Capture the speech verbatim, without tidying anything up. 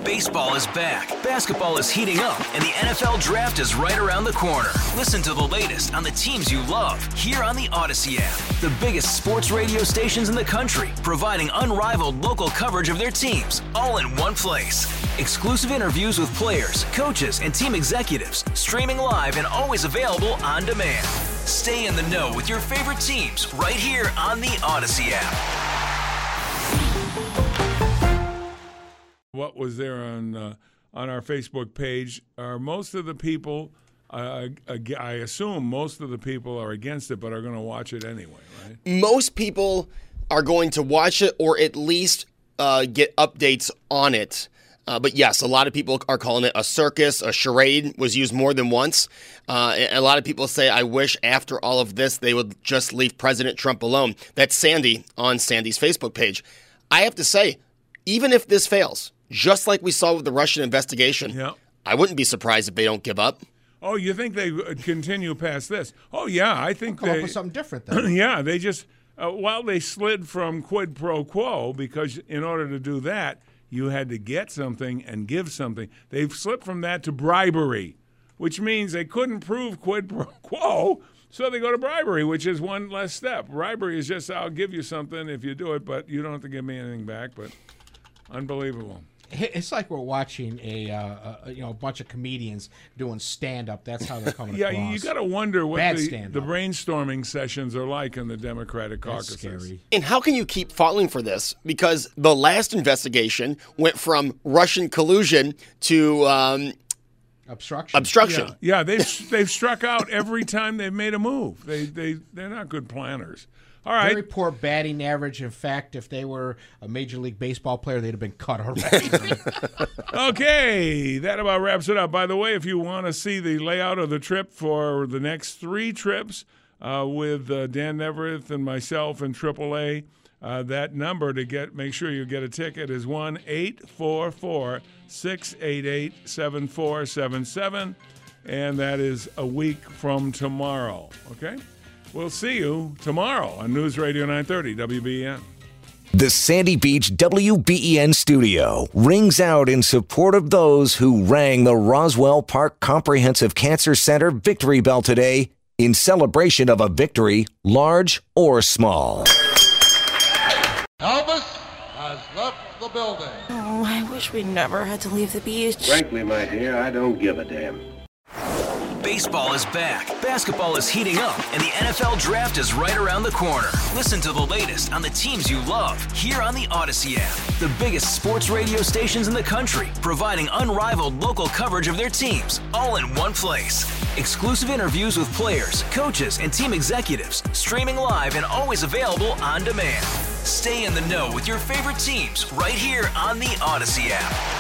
Baseball is back, basketball is heating up, and the N F L Draft is right around the corner. Listen to the latest on the teams you love here on the Odyssey app. The biggest sports radio stations in the country, providing unrivaled local coverage of their teams, all in one place. Exclusive interviews with players, coaches, and team executives, streaming live and always available on demand. Stay in the know with your favorite teams right here on the Odyssey app. What was there on uh, on our Facebook page are most of the people, uh, I assume most of the people are against it, but are going to watch it anyway, right? Most people are going to watch it or at least uh, get updates on it. Uh, but yes, a lot of people are calling it a circus. A charade was used more than once. Uh, and a lot of people say, I wish after all of this, they would just leave President Trump alone. That's Sandy on Sandy's Facebook page. I have to say, even if this fails, just like we saw with the Russian investigation, yeah. I wouldn't be surprised if they don't give up. Oh, you think they continue past this? Oh, yeah, I think come they up with something different then. Yeah, they just uh, well, they slid from quid pro quo because in order to do that, you had to get something and give something. They've slipped from that to bribery, which means they couldn't prove quid pro quo, so they go to bribery, which is one less step. Bribery is just I'll give you something if you do it, but you don't have to give me anything back. But unbelievable. It's like we're watching a, uh, a you know a bunch of comedians doing stand up. That's how they're coming yeah, across. Yeah, you got to wonder what Bad the, the stand-up. brainstorming sessions are like in the Democratic That's caucuses. scary. And how can you keep falling for this? Because the last investigation went from Russian collusion to um, Obstruction. obstruction. Yeah, yeah they've they've struck out every time they've made a move. They they they're not good planners. All right. Very poor batting average. In fact, if they were a Major League Baseball player, they'd have been cut already. Okay, that about wraps it up. By the way, if you want to see the layout of the trip for the next three trips uh, with uh, Dan Neverith and myself and triple A, uh, that number to get make sure you get a ticket is one eight four four, six eight eight, seven four seven seven, and that is a week from tomorrow. Okay? We'll see you tomorrow on News Radio nine thirty W B E N. The Sandy Beach W B E N studio rings out in support of those who rang the Roswell Park Comprehensive Cancer Center victory bell today in celebration of a victory, large or small. Elvis has left the building. Oh, I wish we never had to leave the beach. Frankly, my dear, I don't give a damn. Baseball is back, basketball is heating up, and the N F L Draft is right around the corner. Listen to the latest on the teams you love here on the Odyssey app. The biggest sports radio stations in the country, providing unrivaled local coverage of their teams, all in one place. Exclusive interviews with players, coaches, and team executives, streaming live and always available on demand. Stay in the know with your favorite teams right here on the Odyssey app.